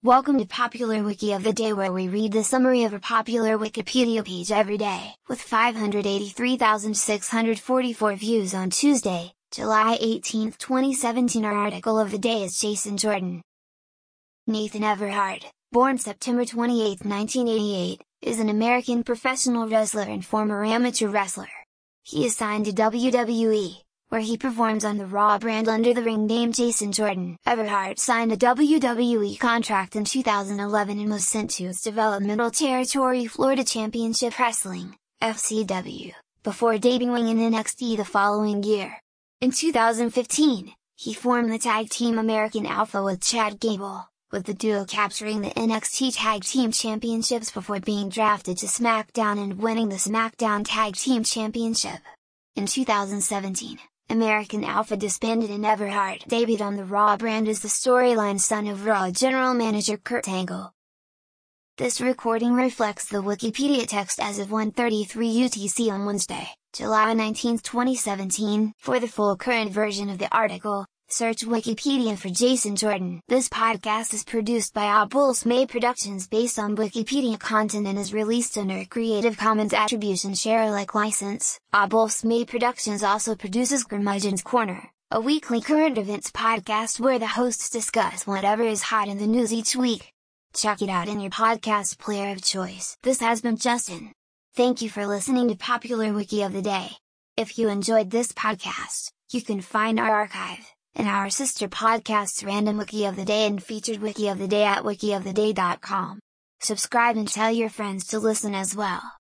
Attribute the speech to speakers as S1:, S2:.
S1: Welcome to Popular Wiki of the Day, where we read the summary of a popular Wikipedia page every day, with 583,644 views on Tuesday, July 18, 2017. Our article of the day is Jason Jordan. Nathan Everhart, born September 28, 1988, is an American professional wrestler and former amateur wrestler. He is signed to WWE, where he performs on the Raw brand under the ring name Jason Jordan. Everhart signed a WWE contract in 2011 and was sent to its developmental territory Florida Championship Wrestling, FCW, before debuting in NXT the following year. In 2015, he formed the tag team American Alpha with Chad Gable, with the duo capturing the NXT Tag Team Championships before being drafted to SmackDown and winning the SmackDown Tag Team Championship. In 2017, American Alpha disbanded and Everhart debuted on the Raw brand as the storyline son of Raw general manager Kurt Angle. This recording reflects the Wikipedia text as of 1:33 UTC on Wednesday, July 19, 2017. For the full current version of the article, search Wikipedia for Jason Jordan. This podcast is produced by Abulsmay Productions based on Wikipedia content and is released under a Creative Commons Attribution Share Alike license. Abulsmay Productions also produces Curmudgeon's Corner, a weekly current events podcast where the hosts discuss whatever is hot in the news each week. Check it out in your podcast player of choice. This has been Justin. Thank you for listening to Popular Wiki of the Day. If you enjoyed this podcast, you can find our archive and our sister podcasts Random Wiki of the Day and Featured Wiki of the Day at wikioftheday.com. Subscribe and tell your friends to listen as well.